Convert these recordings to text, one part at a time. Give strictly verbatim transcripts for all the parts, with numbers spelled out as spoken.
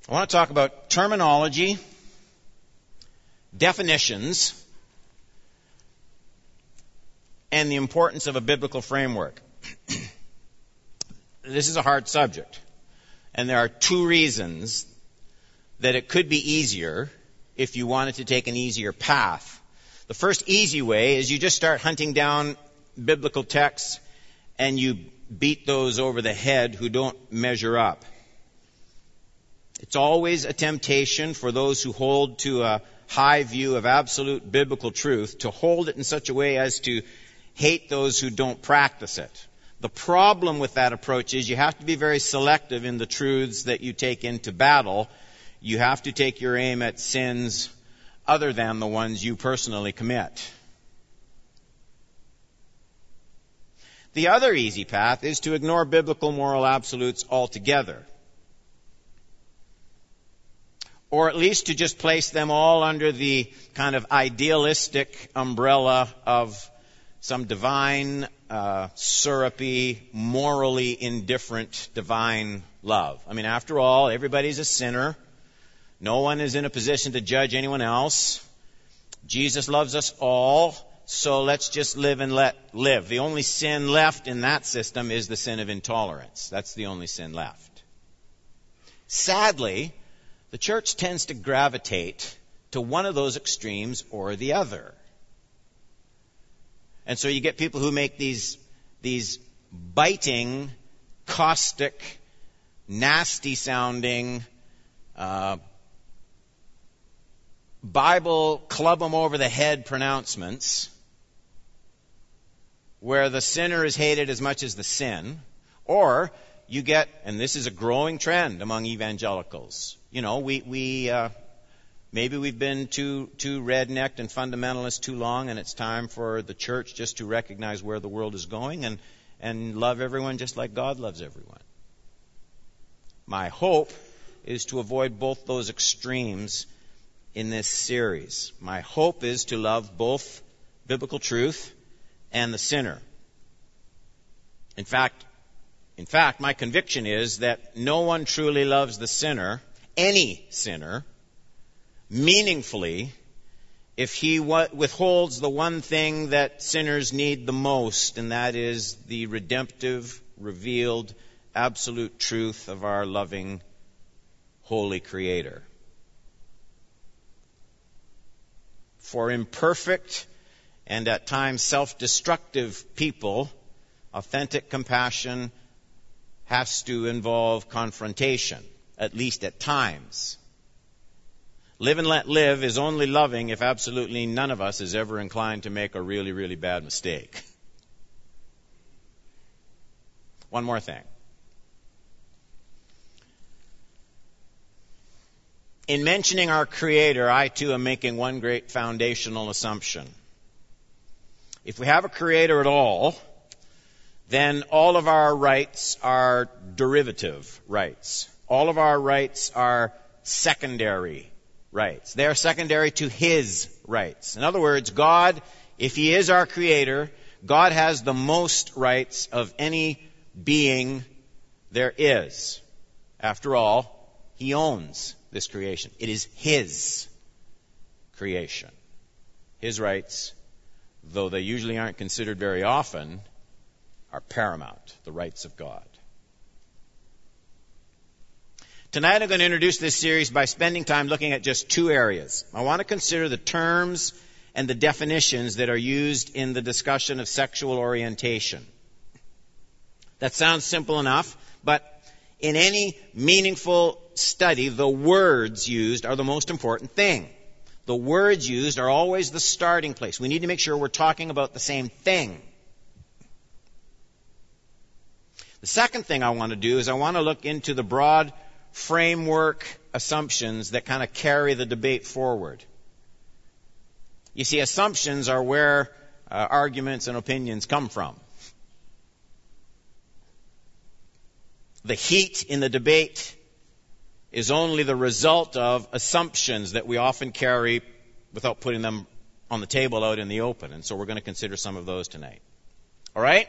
I want to talk about terminology, definitions, and the importance of a biblical framework. This is a hard subject, and there are two reasons that it could be easier if you wanted to take an easier path. The first easy way is you just start hunting down biblical texts and you beat those over the head who don't measure up. It's always a temptation for those who hold to a high view of absolute biblical truth to hold it in such a way as to hate those who don't practice it. The problem with that approach is you have to be very selective in the truths that you take into battle. You have to take your aim at sins other than the ones you personally commit. The other easy path is to ignore biblical moral absolutes altogether, or at least to just place them all under the kind of idealistic umbrella of some divine, uh, syrupy, morally indifferent divine love. I mean, after all, everybody's a sinner. No one is in a position to judge anyone else. Jesus loves us all, so let's just live and let live. The only sin left in that system is the sin of intolerance. That's the only sin left. Sadly, the church tends to gravitate to one of those extremes or the other. And so you get people who make these, these biting, caustic, nasty-sounding, uh, Bible club them over the head pronouncements where the sinner is hated as much as the sin. Or you get, and this is a growing trend among evangelicals, you know, we, we uh, maybe we've been too, too red-necked and fundamentalist too long, and it's time for the church just to recognize where the world is going and, and love everyone just like God loves everyone. My hope is to avoid both those extremes in this series. My hope is to love both biblical truth and the sinner. In fact, in fact, my conviction is that no one truly loves the sinner, any sinner, meaningfully if he withholds the one thing that sinners need the most, and that is the redemptive, revealed, absolute truth of our loving, holy Creator. For imperfect and at times self-destructive people, authentic compassion has to involve confrontation, at least at times. Live and let live is only loving if absolutely none of us is ever inclined to make a really, really bad mistake. One more thing. In mentioning our Creator, I too am making one great foundational assumption. If we have a Creator at all, then all of our rights are derivative rights. All of our rights are secondary rights. They are secondary to His rights. In other words, God, if He is our Creator, God has the most rights of any being there is. After all, He owns this creation. It is His creation. His rights, though they usually aren't considered very often, are paramount, the rights of God. Tonight I'm going to introduce this series by spending time looking at just two areas. I want to consider the terms and the definitions that are used in the discussion of sexual orientation. That sounds simple enough, but in any meaningful study, the words used are the most important thing. The words used are always the starting place. We need to make sure we're talking about the same thing. The second thing I want to do is I want to look into the broad framework assumptions that kind of carry the debate forward. You see, assumptions are where uh, arguments and opinions come from. The heat in the debate is only the result of assumptions that we often carry without putting them on the table out in the open. And so we're going to consider some of those tonight. All right?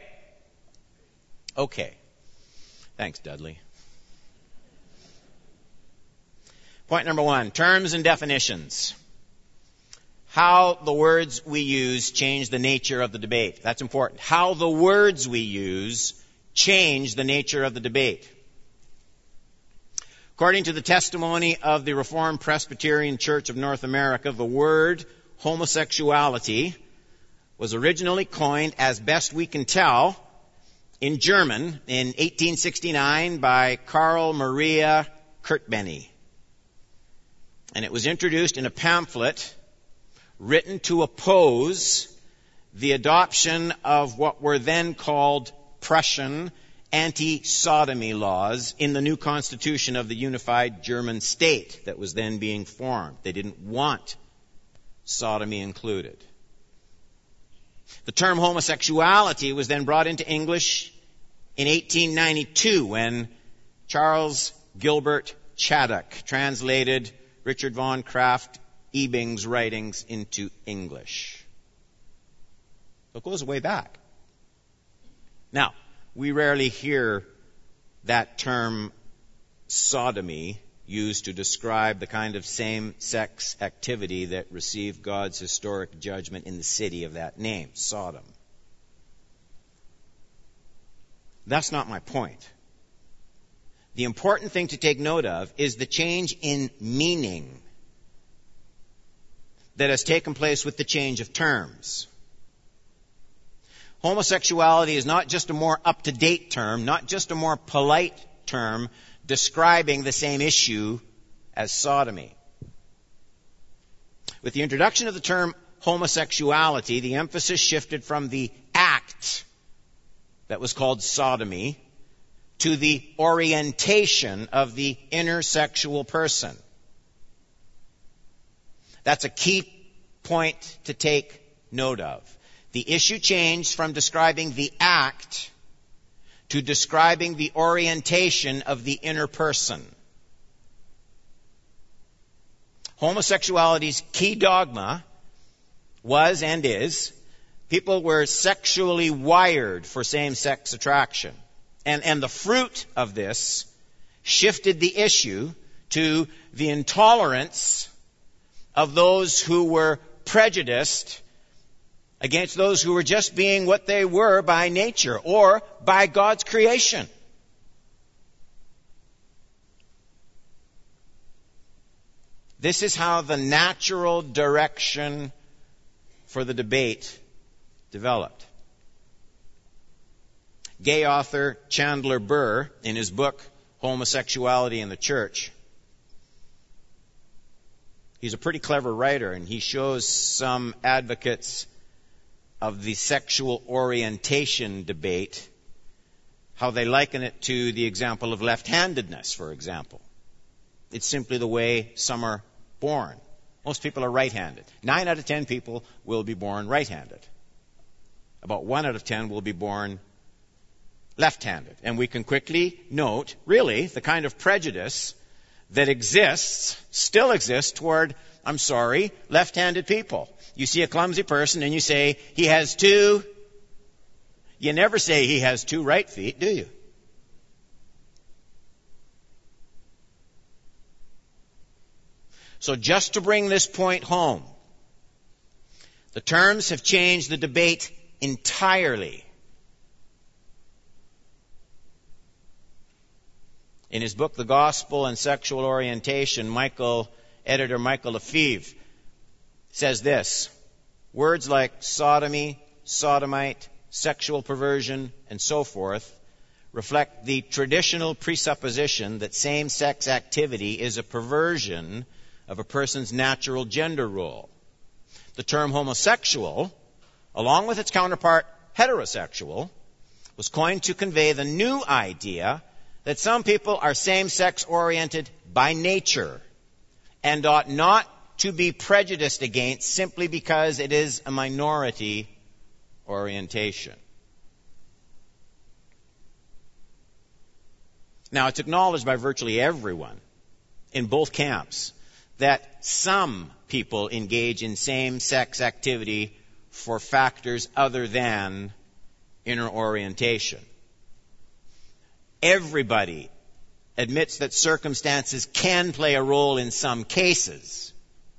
Okay. Thanks, Dudley. Point number one, terms and definitions. How the words we use change the nature of the debate. That's important. How the words we use change the nature of the debate. According to the testimony of the Reformed Presbyterian Church of North America, the word homosexuality was originally coined, as best we can tell, in German in eighteen sixty-nine by Karl Maria Kirchbenny. And it was introduced in a pamphlet written to oppose the adoption of what were then called Prussian anti-sodomy laws in the new constitution of the unified German state that was then being formed. They didn't want sodomy included. The term homosexuality was then brought into English in eighteen ninety-two when Charles Gilbert Chaddock translated Richard von Krafft Ebing's writings into English. So it goes way back. Now, we rarely hear that term sodomy used to describe the kind of same-sex activity that received God's historic judgment in the city of that name, Sodom. That's not my point. The important thing to take note of is the change in meaning that has taken place with the change of terms. Homosexuality is not just a more up-to-date term, not just a more polite term describing the same issue as sodomy. With the introduction of the term homosexuality, the emphasis shifted from the act that was called sodomy to the orientation of the intersexual person. That's a key point to take note of. The issue changed from describing the act to describing the orientation of the inner person. Homosexuality's key dogma was and is people were sexually wired for same-sex attraction. And, and the fruit of this shifted the issue to the intolerance of those who were prejudiced against those who were just being what they were by nature or by God's creation. This is how the natural direction for the debate developed. Gay author Chandler Burr, in his book Homosexuality in the Church, he's a pretty clever writer, and he shows some advocates of the sexual orientation debate, how they liken it to the example of left-handedness, for example. It's simply the way some are born. Most people are right-handed. Nine out of ten people will be born right-handed. About one out of ten will be born left-handed. And we can quickly note, really, the kind of prejudice that exists, still exists toward, I'm sorry, left-handed people. You see a clumsy person and you say, he has two. You never say he has two right feet, do you? So just to bring this point home, the terms have changed the debate entirely. In his book, The Gospel and Sexual Orientation, Michael, editor Michael Lefebvre says this: words like sodomy, sodomite, sexual perversion, and so forth reflect the traditional presupposition that same-sex activity is a perversion of a person's natural gender role. The term homosexual, along with its counterpart heterosexual, was coined to convey the new idea that some people are same-sex oriented by nature and ought not to be prejudiced against simply because it is a minority orientation. Now, it's acknowledged by virtually everyone in both camps that some people engage in same-sex activity for factors other than inner orientation. Everybody admits that circumstances can play a role in some cases.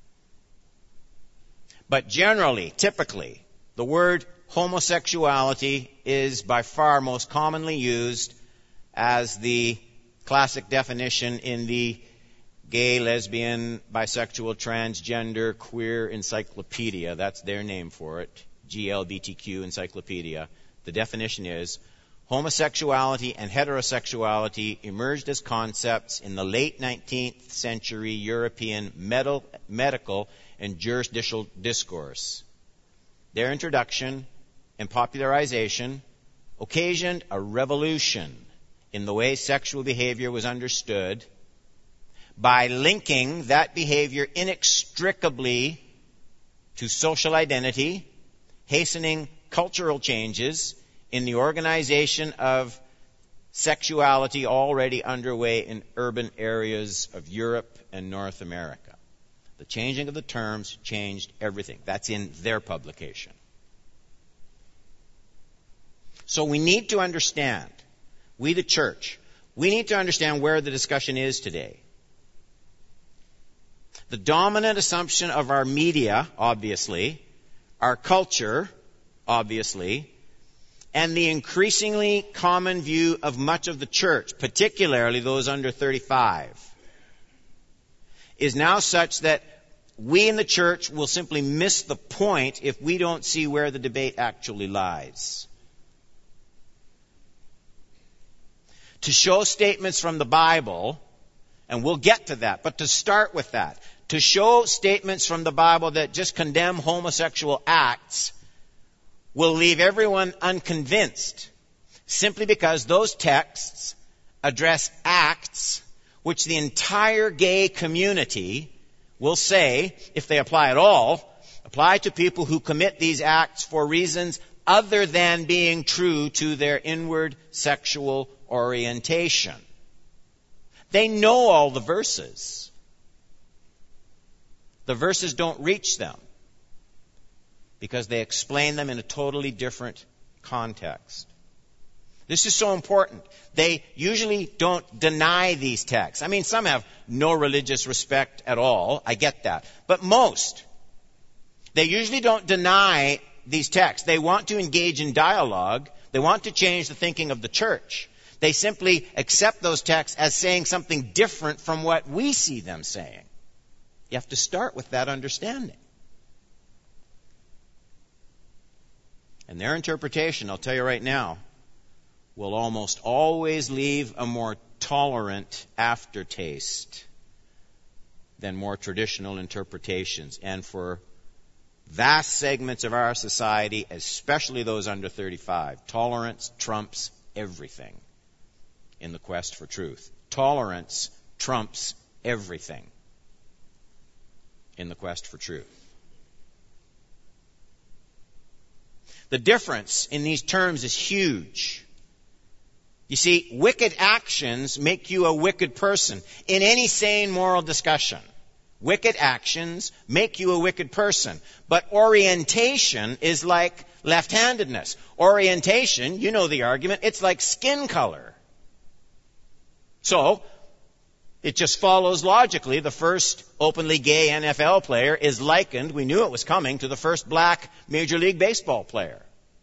But generally, typically, the word homosexuality is by far most commonly used as the classic definition in the gay, lesbian, bisexual, transgender, queer encyclopedia. That's their name for it, G L B T Q encyclopedia. The definition is, homosexuality and heterosexuality emerged as concepts in the late nineteenth century European med- medical and jurisdictional discourse. Their introduction and popularization occasioned a revolution in the way sexual behavior was understood by linking that behavior inextricably to social identity, hastening cultural changes in the organization of sexuality already underway in urban areas of Europe and North America. The changing of the terms changed everything. That's in their publication. So we need to understand, we the church, we need to understand where the discussion is today. The dominant assumption of our media, obviously, our culture, obviously, and the increasingly common view of much of the church, particularly those under thirty-five, is now such that we in the church will simply miss the point if we don't see where the debate actually lies. To show statements from the Bible, and we'll get to that, but to start with that, to show statements from the Bible that just condemn homosexual acts will leave everyone unconvinced, simply because those texts address acts which the entire gay community will say, if they apply at all, apply to people who commit these acts for reasons other than being true to their inward sexual orientation. They know all the verses. The verses don't reach them because they explain them in a totally different context. This is so important. They usually don't deny these texts. I mean, some have no religious respect at all. I get that. But most, they usually don't deny these texts. They want to engage in dialogue. They want to change the thinking of the church. They simply accept those texts as saying something different from what we see them saying. You have to start with that understanding. And their interpretation, I'll tell you right now, will almost always leave a more tolerant aftertaste than more traditional interpretations. And for vast segments of our society, especially those under thirty-five, tolerance trumps everything in the quest for truth. Tolerance trumps everything in the quest for truth. The difference in these terms is huge. You see, wicked actions make you a wicked person. In any sane moral discussion, wicked actions make you a wicked person. But orientation is like left-handedness. Orientation, you know the argument, it's like skin color. So, it just follows logically. The first openly gay N F L player is likened, we knew it was coming, to the first black Major League Baseball player.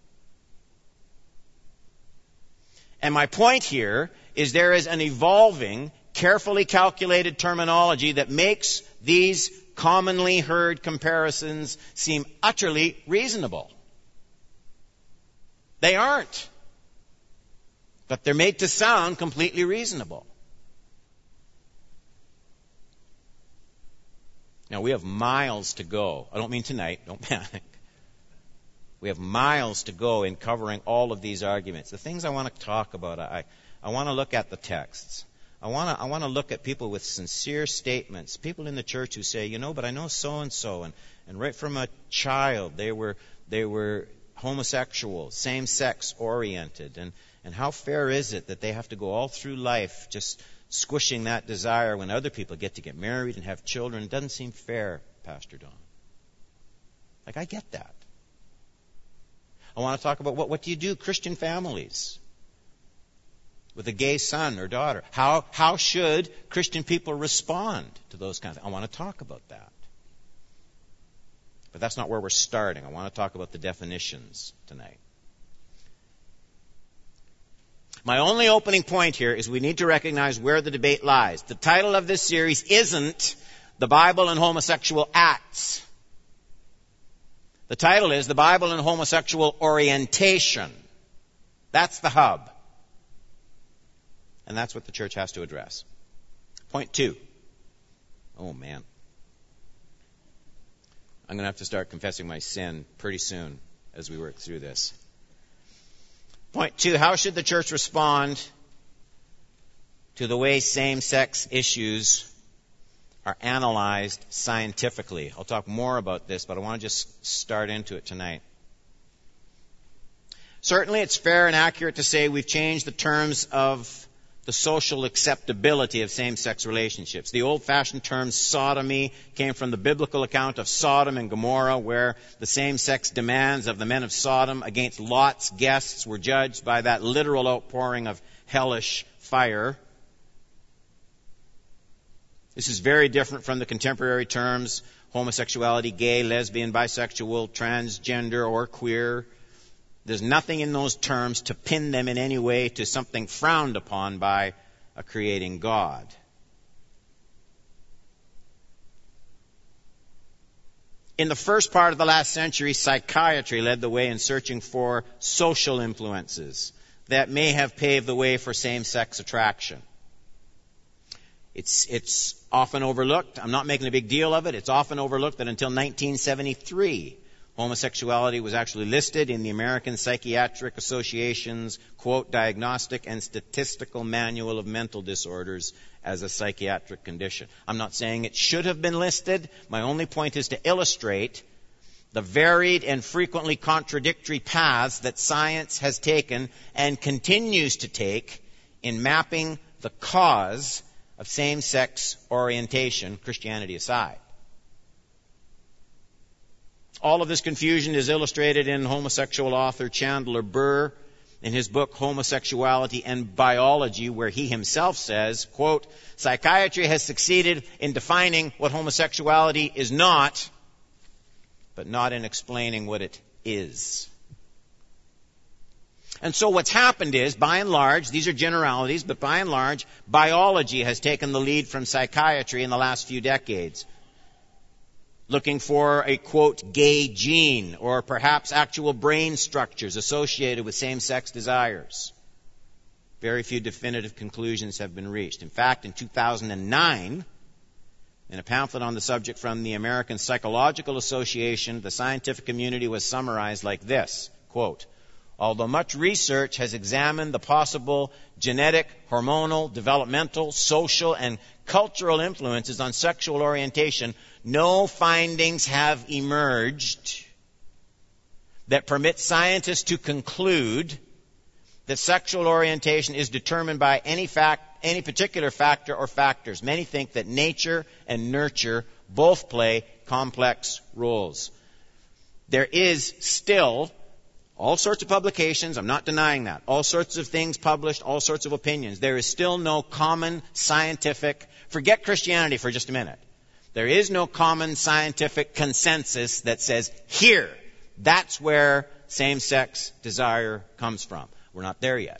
And my point here is there is an evolving, carefully calculated terminology that makes these commonly heard comparisons seem utterly reasonable. They aren't. But they're made to sound completely reasonable. Now, we have miles to go. I don't mean tonight. Don't panic. We have miles to go in covering all of these arguments. The things I want to talk about, I, I want to look at the texts. I want to I want to look at people with sincere statements, people in the church who say, you know, but I know so-and-so, and, and right from a child they were they were homosexual, same-sex oriented, and, and how fair is it that they have to go all through life just squishing that desire when other people get to get married and have children? It doesn't seem fair, Pastor Don. Like, I get that. I want to talk about what, what do you do, Christian families? with a gay son or daughter? How, how should Christian people respond to those kinds of things? I want to talk about that. But that's not where we're starting. I want to talk about the definitions tonight. My only opening point here is we need to recognize where the debate lies. The title of this series isn't The Bible and Homosexual Acts. The title is The Bible and Homosexual Orientation. That's the hub. And that's what the church has to address. Point two. Oh, man. I'm going to have to start confessing my sin pretty soon as we work through this. Point two, how should the church respond to the way same-sex issues are analyzed scientifically? I'll talk more about this, but I want to just start into it tonight. Certainly, it's fair and accurate to say we've changed the terms of the social acceptability of same-sex relationships. The old-fashioned term sodomy came from the biblical account of Sodom and Gomorrah, where the same-sex demands of the men of Sodom against Lot's guests were judged by that literal outpouring of hellish fire. This is very different from the contemporary terms homosexuality, gay, lesbian, bisexual, transgender, or queer. There's nothing in those terms to pin them in any way to something frowned upon by a creating God. In the first part of the last century, psychiatry led the way in searching for social influences that may have paved the way for same-sex attraction. It's, it's often overlooked. I'm not making a big deal of it. It's often overlooked that until nineteen seventy-three, homosexuality was actually listed in the American Psychiatric Association's, quote, Diagnostic and Statistical Manual of Mental Disorders as a psychiatric condition. I'm not saying it should have been listed. My only point is to illustrate the varied and frequently contradictory paths that science has taken and continues to take in mapping the cause of same-sex orientation, Christianity aside. All of this confusion is illustrated in homosexual author Chandler Burr in his book Homosexuality and Biology, where he himself says, quote, psychiatry has succeeded in defining what homosexuality is not, but not in explaining what it is. And so what's happened is, by and large, these are generalities, but by and large, biology has taken the lead from psychiatry in the last few decades, looking for a, quote, gay gene, or perhaps actual brain structures associated with same-sex desires. Very few definitive conclusions have been reached. In fact, in two thousand nine, in a pamphlet on the subject from the American Psychological Association, the scientific community was summarized like this, quote, although much research has examined the possible genetic, hormonal, developmental, social, and cultural influences on sexual orientation, no findings have emerged that permit scientists to conclude that sexual orientation is determined by any fact, any particular factor or factors. Many think that nature and nurture both play complex roles. There is still all sorts of publications, I'm not denying that, all sorts of things published, all sorts of opinions. There is still no common scientific, forget Christianity for just a minute. There is no common scientific consensus that says, here, that's where same-sex desire comes from. We're not there yet.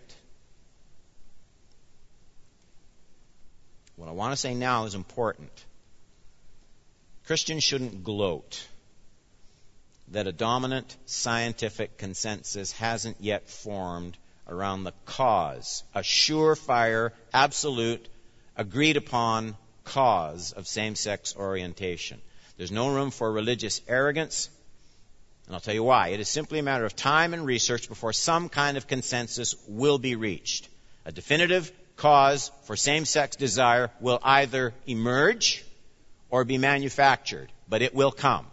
What I want to say now is important. Christians shouldn't gloat that a dominant scientific consensus hasn't yet formed around the cause, a surefire, absolute, agreed-upon cause of same-sex orientation. There's no room for religious arrogance, and I'll tell you why. It is simply a matter of time and research before some kind of consensus will be reached. A definitive cause for same-sex desire will either emerge or be manufactured, but it will come.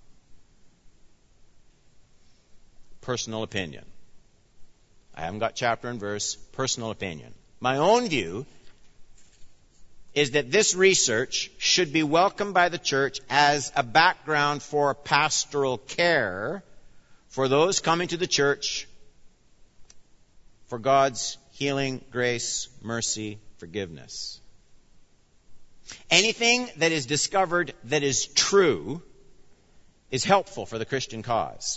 Personal opinion. I haven't got chapter and verse. Personal opinion. My own view is that this research should be welcomed by the church as a background for pastoral care for those coming to the church for God's healing, grace, mercy, forgiveness. Anything that is discovered that is true is helpful for the Christian cause.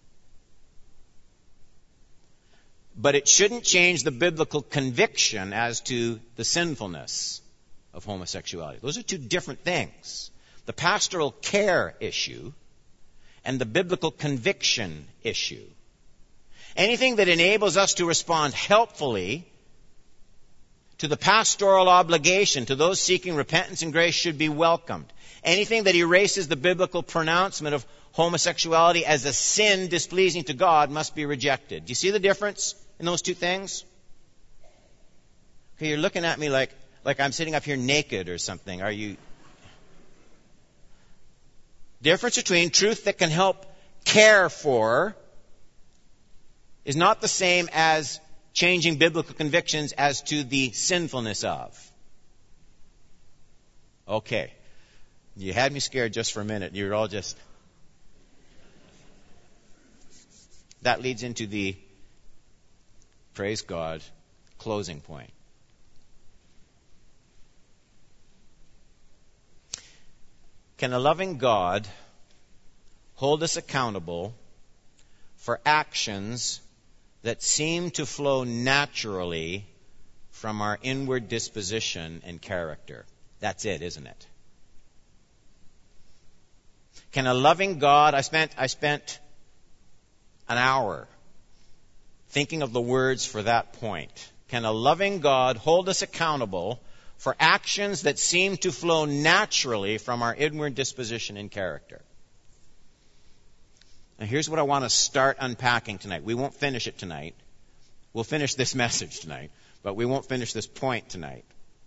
But it shouldn't change the biblical conviction as to the sinfulness of homosexuality. Those are two different things. The pastoral care issue and the biblical conviction issue. Anything that enables us to respond helpfully to the pastoral obligation to those seeking repentance and grace should be welcomed. Anything that erases the biblical pronouncement of homosexuality as a sin displeasing to God must be rejected. Do you see the difference in those two things? Okay, you're looking at me like, like I'm sitting up here naked or something. Are you... Difference between truth that can help care for is not the same as changing biblical convictions as to the sinfulness of. Okay. You had me scared just for a minute. You're all just... That leads into the, praise God, closing point. Can a loving God hold us accountable for actions that seem to flow naturally from our inward disposition and character? That's it, isn't it? Can a loving God, I spent, I spent an hour thinking of the words for that point. Can a loving God hold us accountable for actions that seem to flow naturally from our inward disposition and character? Now here's what I want to start unpacking tonight. We won't finish it tonight. We'll finish this message tonight, but we won't finish this point tonight.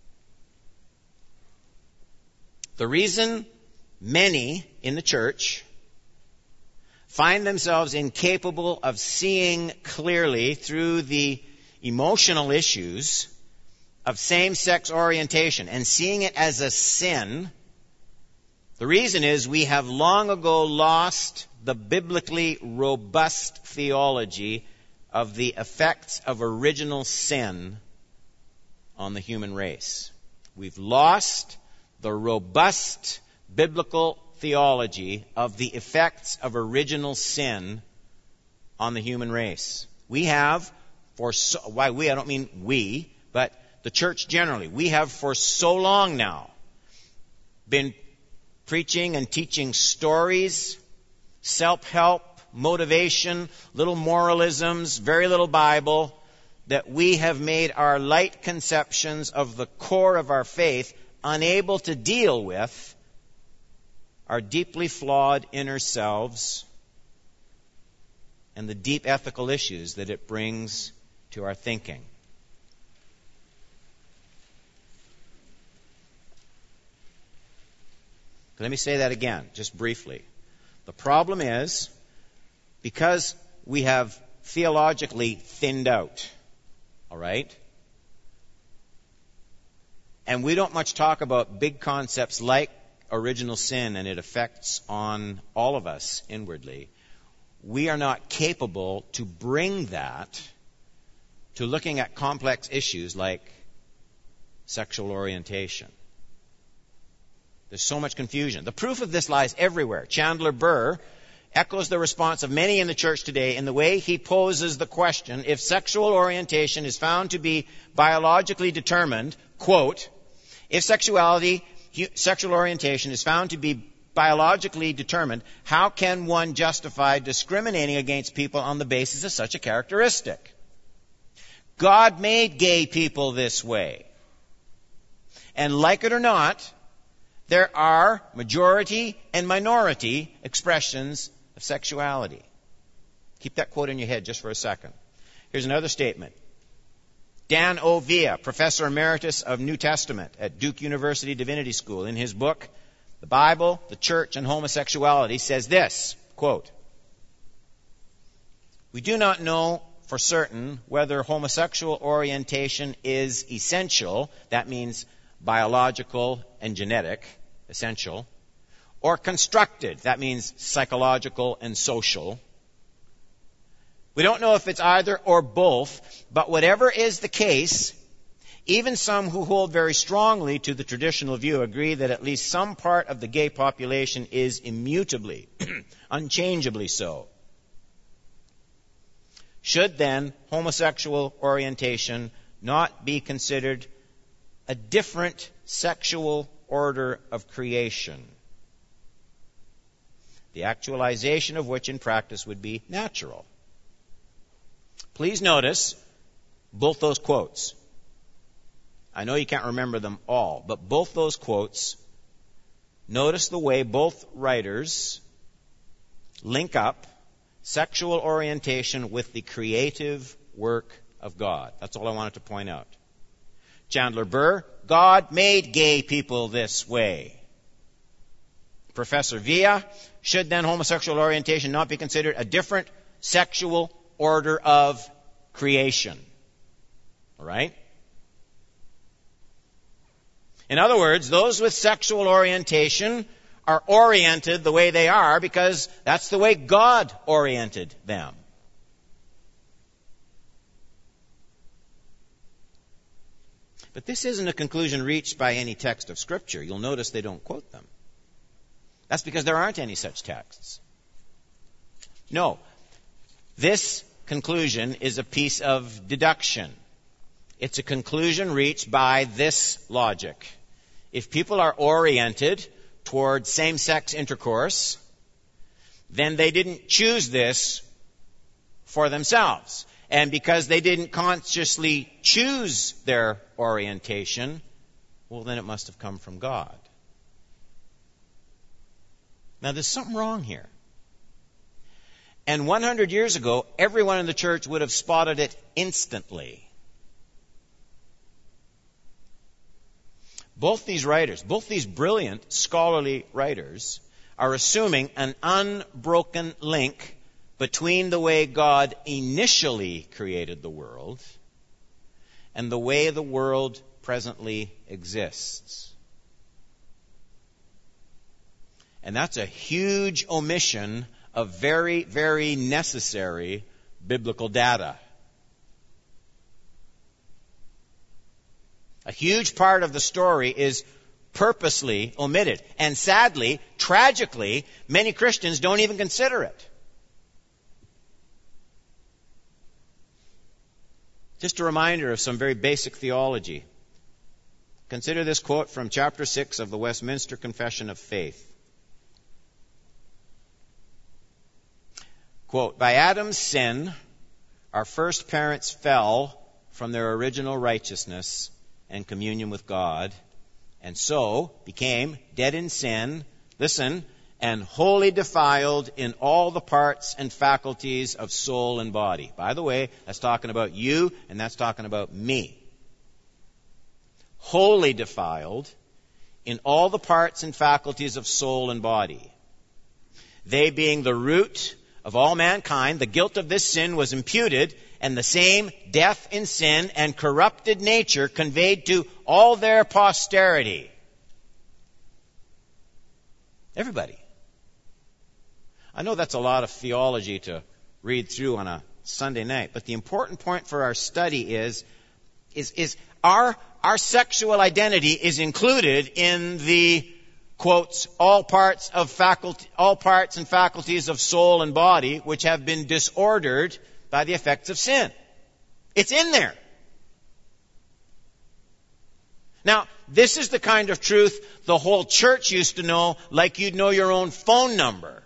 The reason many in the church find themselves incapable of seeing clearly through the emotional issues of same-sex orientation and seeing it as a sin, the reason is we have long ago lost the biblically robust theology of the effects of original sin on the human race. We've lost the robust biblical theology of the effects of original sin on the human race. We have, for so, why we, I don't mean we, but the church generally, we have for so long now been preaching and teaching stories, self-help, motivation, little moralisms, very little Bible, that we have made our light conceptions of the core of our faith unable to deal with our deeply flawed inner selves and the deep ethical issues that it brings to our thinking. Let me say that again, just briefly. The problem is, because we have theologically thinned out, all right? And we don't much talk about big concepts like original sin and its effects on all of us inwardly. We are not capable to bring that to looking at complex issues like sexual orientation. There's so much confusion. The proof of this lies everywhere. Chandler Burr echoes the response of many in the church today in the way he poses the question, if sexual orientation is found to be biologically determined, quote, if sexuality, sexual orientation is found to be biologically determined, how can one justify discriminating against people on the basis of such a characteristic? God made gay people this way. And like it or not, there are majority and minority expressions of sexuality. Keep that quote in your head just for a second. Here's another statement. Dan Ovia, Professor Emeritus of New Testament at Duke University Divinity School, in his book, The Bible, the Church, and Homosexuality, says this, quote, we do not know for certain whether homosexual orientation is essential, that means biological and genetic, essential, or constructed, that means psychological and social. We don't know if it's either or both, but whatever is the case, even some who hold very strongly to the traditional view agree that at least some part of the gay population is immutably, unchangeably so. Should then homosexual orientation not be considered a different sexual order of creation, the actualization of which in practice would be natural? Please notice both those quotes. I know you can't remember them all, but both those quotes, notice the way both writers link up sexual orientation with the creative work of God. That's all I wanted to point out. Chandler Burr, God made gay people this way. Professor Villa, should then homosexual orientation not be considered a different sexual order of creation? All right? In other words, those with sexual orientation are oriented the way they are because that's the way God oriented them. But this isn't a conclusion reached by any text of Scripture. You'll notice they don't quote them. That's because there aren't any such texts. No. This conclusion is a piece of deduction. It's a conclusion reached by this logic. If people are oriented toward same-sex intercourse, then they didn't choose this for themselves. And because they didn't consciously choose their orientation, well, then it must have come from God. Now, there's something wrong here. And one hundred years ago, everyone in the church would have spotted it instantly. Both these writers, both these brilliant scholarly writers, are assuming an unbroken link between the way God initially created the world and the way the world presently exists. And that's a huge omission of very, very necessary biblical data. A huge part of the story is purposely omitted. And sadly, tragically, many Christians don't even consider it. Just a reminder of some very basic theology. Consider this quote from chapter six of the Westminster Confession of Faith. Quote, by Adam's sin, our first parents fell from their original righteousness and communion with God, and so became dead in sin, listen, and wholly defiled in all the parts and faculties of soul and body. By the way, that's talking about you, and that's talking about me. Wholly defiled in all the parts and faculties of soul and body. They being the root of all mankind, the guilt of this sin was imputed, and the same death in sin and corrupted nature conveyed to all their posterity. Everybody. I know that's a lot of theology to read through on a Sunday night, but the important point for our study is, is, is our, our sexual identity is included in the quotes, all parts of faculty, all parts and faculties of soul and body which have been disordered by the effects of sin. It's in there. Now, this is the kind of truth the whole church used to know, like you'd know your own phone number.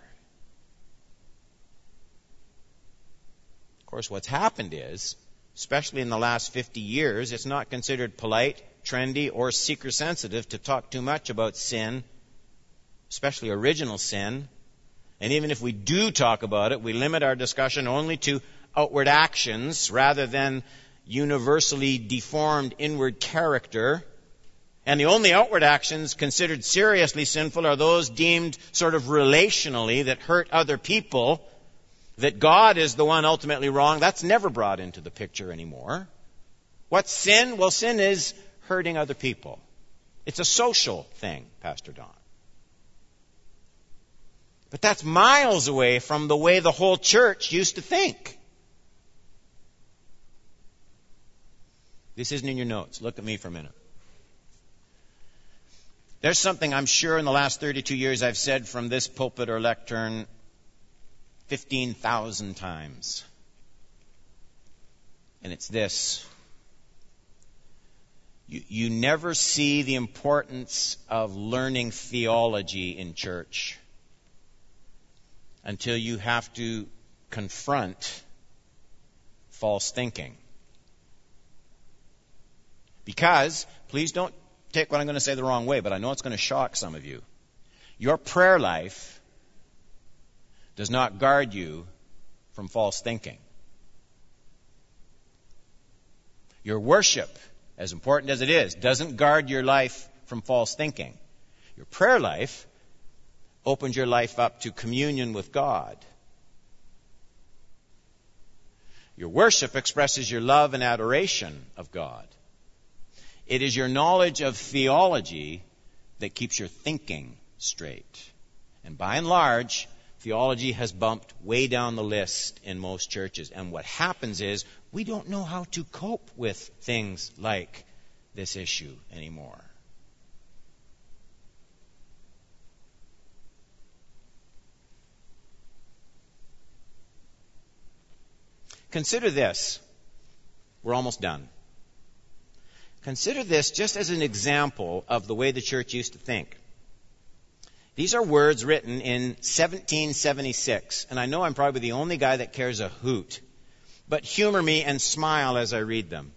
Of course, what's happened is, especially in the last fifty years, it's not considered polite, trendy, or seeker-sensitive to talk too much about sin, especially original sin. And even if we do talk about it, we limit our discussion only to outward actions rather than universally deformed inward character. And the only outward actions considered seriously sinful are those deemed sort of relationally that hurt other people, that God is the one ultimately wrong. That's never brought into the picture anymore. What's sin? Well, sin is hurting other people. It's a social thing, Pastor Don. But that's miles away from the way the whole church used to think. This isn't in your notes. Look at me for a minute. There's something I'm sure in the last thirty-two years I've said from this pulpit or lectern fifteen thousand times. And it's this. You, you never see the importance of learning theology in church until you have to confront false thinking. Because, please don't take what I'm going to say the wrong way, but I know it's going to shock some of you. Your prayer life does not guard you from false thinking. Your worship, as important as it is, doesn't guard your life from false thinking. Your prayer life opens your life up to communion with God. Your worship expresses your love and adoration of God. It is your knowledge of theology that keeps your thinking straight. And by and large, theology has bumped way down the list in most churches. And what happens is we don't know how to cope with things like this issue anymore. Consider this. We're almost done. Consider this just as an example of the way the church used to think. These are words written in seventeen seventy-six, and I know I'm probably the only guy that cares a hoot, but humor me and smile as I read them.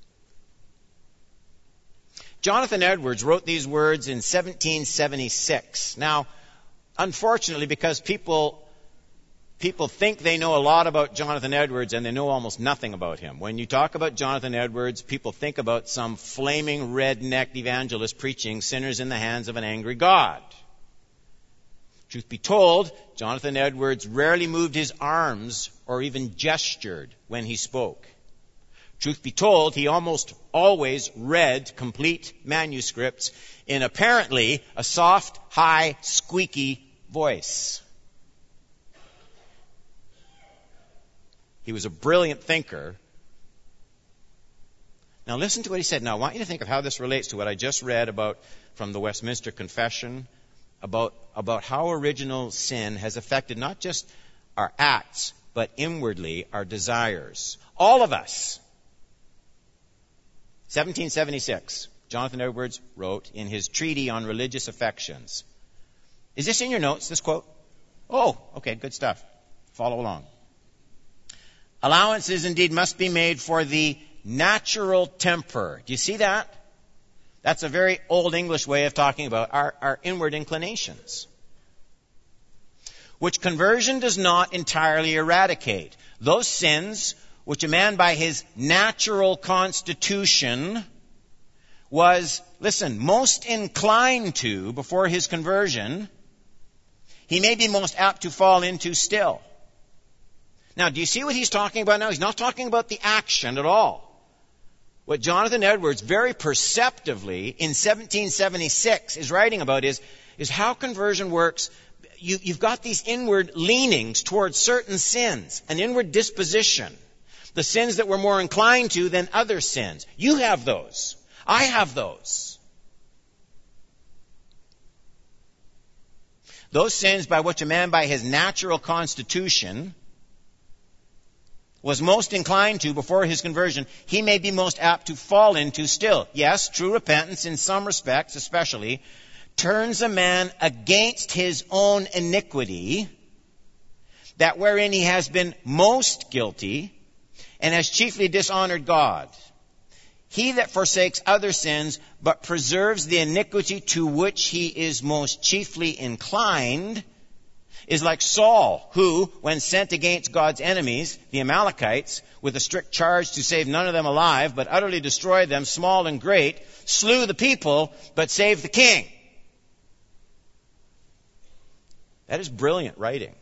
Jonathan Edwards wrote these words in seventeen seventy-six. Now, unfortunately, because people people think they know a lot about Jonathan Edwards and they know almost nothing about him. When you talk about Jonathan Edwards, people think about some flaming red-necked evangelist preaching sinners in the hands of an angry God. Truth be told, Jonathan Edwards rarely moved his arms or even gestured when he spoke. Truth be told, he almost always read complete manuscripts in apparently a soft, high, squeaky voice. He was a brilliant thinker. Now listen to what he said. Now I want you to think of how this relates to what I just read about from the Westminster Confession, about, about how original sin has affected not just our acts, but inwardly our desires. All of us. seventeen seventy-six, Jonathan Edwards wrote in his Treatise on Religious Affections. Is this in your notes, this quote? Oh, okay, good stuff. Follow along. Allowances indeed must be made for the natural temper. Do you see that? That's a very old English way of talking about our, our inward inclinations, which conversion does not entirely eradicate. Those sins which a man by his natural constitution was, listen, most inclined to before his conversion, he may be most apt to fall into still. Now, do you see what he's talking about now? He's not talking about the action at all. What Jonathan Edwards very perceptively in seventeen seventy-six is writing about is, is how conversion works. You, you've got these inward leanings towards certain sins, an inward disposition. The sins that we're more inclined to than other sins. You have those. I have those. Those sins by which a man by his natural constitution was most inclined to before his conversion, he may be most apt to fall into still. Yes, true repentance in some respects especially turns a man against his own iniquity, that wherein he has been most guilty and has chiefly dishonored God. He that forsakes other sins but preserves the iniquity to which he is most chiefly inclined is like Saul, who, when sent against God's enemies, the Amalekites, with a strict charge to save none of them alive, but utterly destroy them, small and great, slew the people, but saved the king. That is brilliant writing.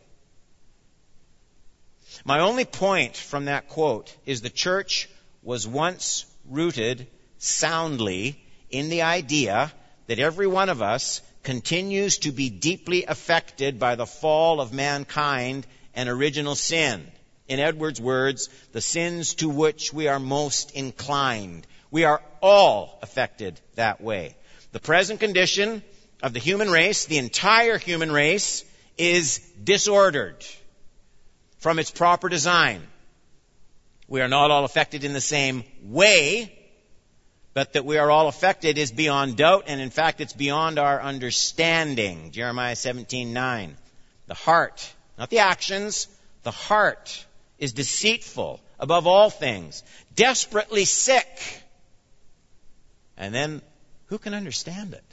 My only point from that quote is the church was once rooted soundly in the idea that every one of us continues to be deeply affected by the fall of mankind and original sin. In Edwards' words, the sins to which we are most inclined. We are all affected that way. The present condition of the human race, the entire human race, is disordered from its proper design. We are not all affected in the same way, but that we are all affected is beyond doubt, and in fact it's beyond our understanding. Jeremiah seventeen nine. The heart, not the actions, the heart is deceitful above all things, desperately sick. And then, who can understand it?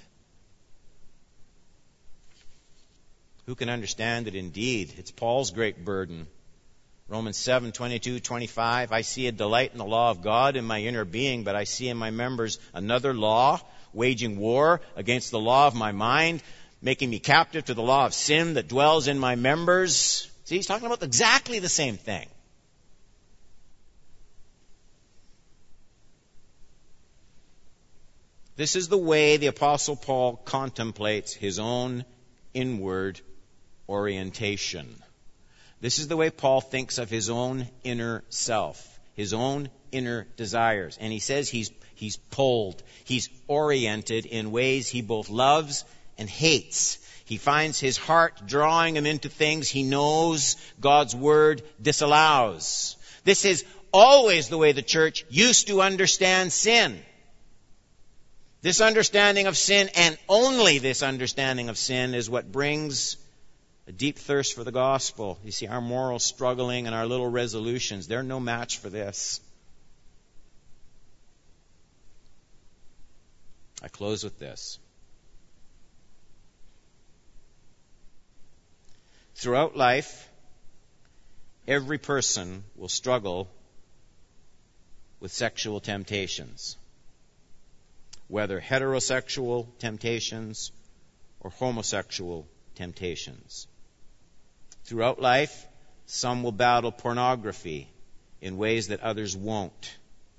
Who can understand it indeed? It's Paul's great burden. Romans seven twenty-two twenty-five. I see a delight in the law of God in my inner being, but I see in my members another law, waging war against the law of my mind, making me captive to the law of sin that dwells in my members. See, he's talking about exactly the same thing. This is the way the Apostle Paul contemplates his own inward orientation. This is the way Paul thinks of his own inner self, his own inner desires. And he says he's, he's pulled, he's oriented in ways he both loves and hates. He finds his heart drawing him into things he knows God's Word disallows. This is always the way the church used to understand sin. This understanding of sin, and only this understanding of sin, is what brings a deep thirst for the gospel. You see, our moral struggling and our little resolutions, they're no match for this. I close with this. Throughout life, every person will struggle with sexual temptations, whether heterosexual temptations or homosexual temptations. Throughout life, some will battle pornography in ways that others won't.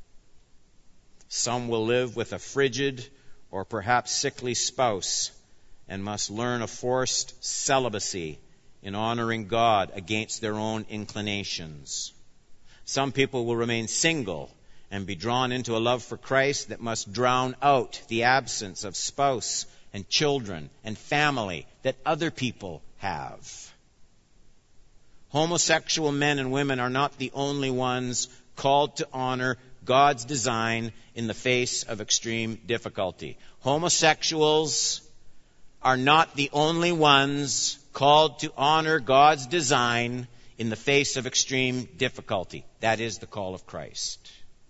Some will live with a frigid or perhaps sickly spouse and must learn a forced celibacy in honoring God against their own inclinations. Some people will remain single and be drawn into a love for Christ that must drown out the absence of spouse and children and family that other people have. Homosexual men and women are not the only ones called to honor God's design in the face of extreme difficulty. Homosexuals are not the only ones called to honor God's design in the face of extreme difficulty. That is the call of Christ.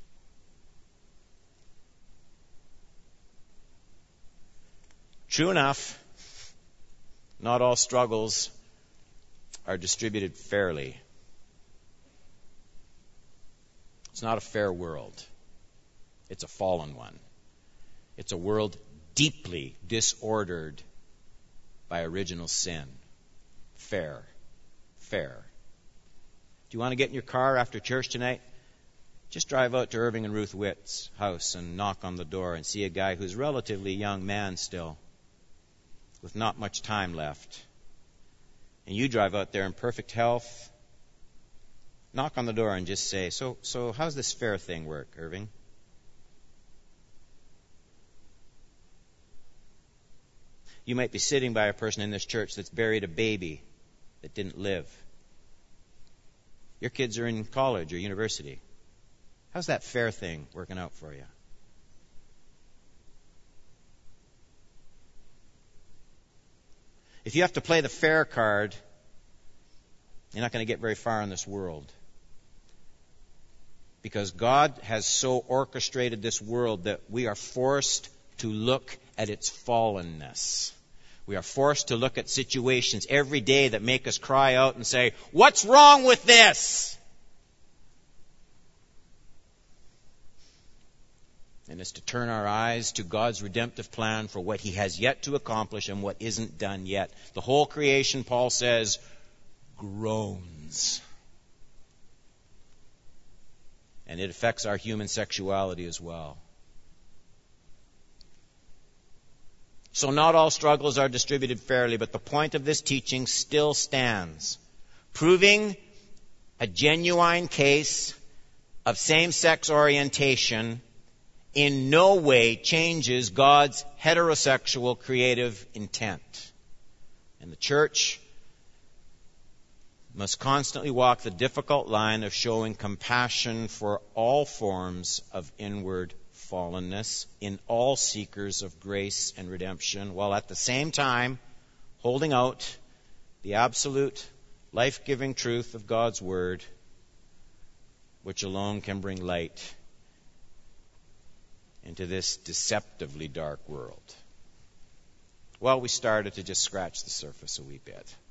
True enough, not all struggles are distributed fairly. It's not a fair world. It's a fallen one. It's a world deeply disordered by original sin. Fair. Fair. Do you want to get in your car after church tonight? Just drive out to Irving and Ruth Witt's house and knock on the door and see a guy who's a relatively young man still, with not much time left. And you drive out there in perfect health. Knock on the door and just say, so, so how's this fair thing work, Irving? You might be sitting by a person in this church that's buried a baby that didn't live. Your kids are in college or university. How's that fair thing working out for you? If you have to play the fair card, you're not going to get very far in this world. Because God has so orchestrated this world that we are forced to look at its fallenness. We are forced to look at situations every day that make us cry out and say, "What's wrong with this?" And it's to turn our eyes to God's redemptive plan for what He has yet to accomplish and what isn't done yet. The whole creation, Paul says, groans. And it affects our human sexuality as well. So not all struggles are distributed fairly, but the point of this teaching still stands, proving a genuine case of same-sex orientation in no way changes God's heterosexual creative intent. And the church must constantly walk the difficult line of showing compassion for all forms of inward fallenness in all seekers of grace and redemption, while at the same time holding out the absolute life-giving truth of God's Word, which alone can bring light into this deceptively dark world. Well, we started to just scratch the surface a wee bit.